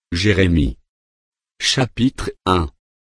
Jérémie. Chapitre 1.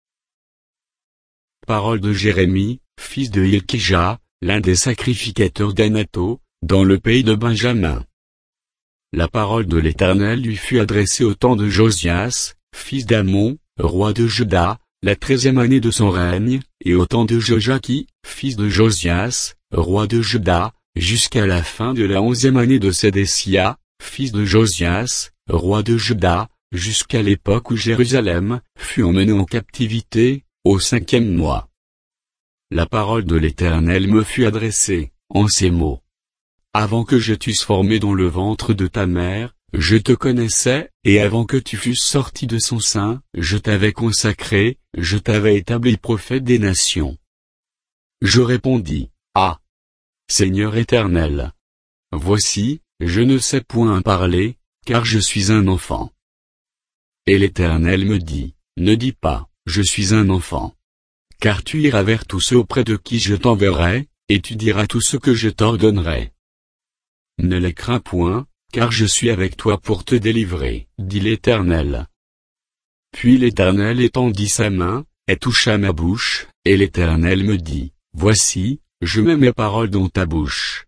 Parole de Jérémie, fils de Hilkija, l'un des sacrificateurs d'Anato, dans le pays de Benjamin. La parole de l'Éternel lui fut adressée au temps de Josias, fils d'Amon, roi de Juda, la 13e année de son règne, et au temps de Joachim, fils de Josias, roi de Juda, jusqu'à la fin de la 11e année de Sédécia, fils de Josias, roi de Juda, jusqu'à l'époque où Jérusalem fut emmenée en captivité, au 5e mois. La parole de l'Éternel me fut adressée, en ces mots. Avant que je t'eusse formé dans le ventre de ta mère, je te connaissais, et avant que tu fusses sorti de son sein, je t'avais consacré, je t'avais établi prophète des nations. Je répondis, Ah! Seigneur éternel. Voici, je ne sais point parler, car je suis un enfant. Et l'Éternel me dit, ne dis pas, je suis un enfant. Car tu iras vers tous ceux auprès de qui je t'enverrai, et tu diras tout ce que je t'ordonnerai. Ne les crains point, car je suis avec toi pour te délivrer, dit l'Éternel. Puis l'Éternel étendit sa main, et toucha ma bouche, et l'Éternel me dit, voici, je mets mes paroles dans ta bouche.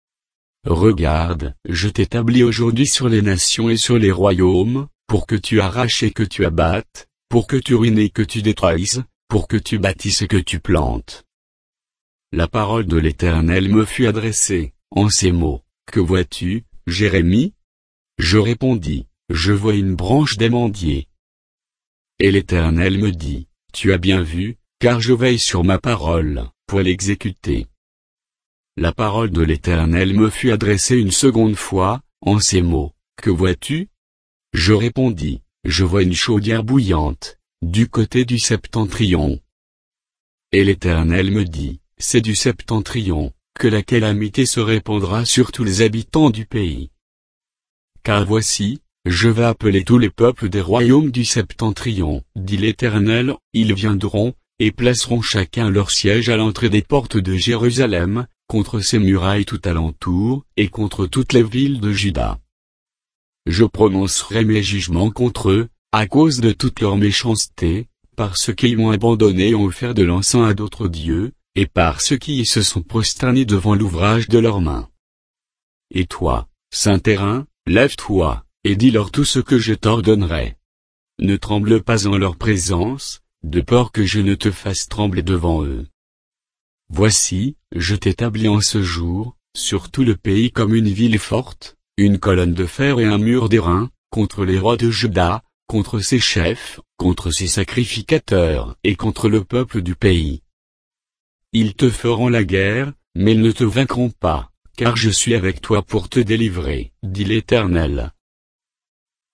Regarde, je t'établis aujourd'hui sur les nations et sur les royaumes, pour que tu arraches et que tu abattes, pour que tu ruines et que tu détruises, pour que tu bâtisses et que tu plantes. La parole de l'Éternel me fut adressée, en ces mots, que vois-tu, Jérémie? Je répondis, je vois une branche d'amandier. Et l'Éternel me dit, tu as bien vu, car je veille sur ma parole, pour l'exécuter. La parole de l'Éternel me fut adressée une seconde fois, en ces mots, que vois-tu? Je répondis, je vois une chaudière bouillante, du côté du septentrion. Et l'Éternel me dit, c'est du septentrion, que la calamité se répandra sur tous les habitants du pays. Car voici, je vais appeler tous les peuples des royaumes du septentrion, dit l'Éternel, ils viendront, et placeront chacun leur siège à l'entrée des portes de Jérusalem, contre ses murailles tout alentour, et contre toutes les villes de Juda. Je prononcerai mes jugements contre eux, à cause de toute leur méchanceté, parce qu'ils m'ont abandonné et ont offert de l'encens à d'autres dieux, et parce qu'ils se sont prosternés devant l'ouvrage de leurs mains. Et toi, saint terrain, lève-toi, et dis-leur tout ce que je t'ordonnerai. Ne tremble pas en leur présence, de peur que je ne te fasse trembler devant eux. Voici, je t'établis en ce jour, sur tout le pays comme une ville forte, une colonne de fer et un mur d'airain, contre les rois de Juda, contre ses chefs, contre ses sacrificateurs, et contre le peuple du pays. Ils te feront la guerre, mais ils ne te vaincront pas, car je suis avec toi pour te délivrer, dit l'Éternel.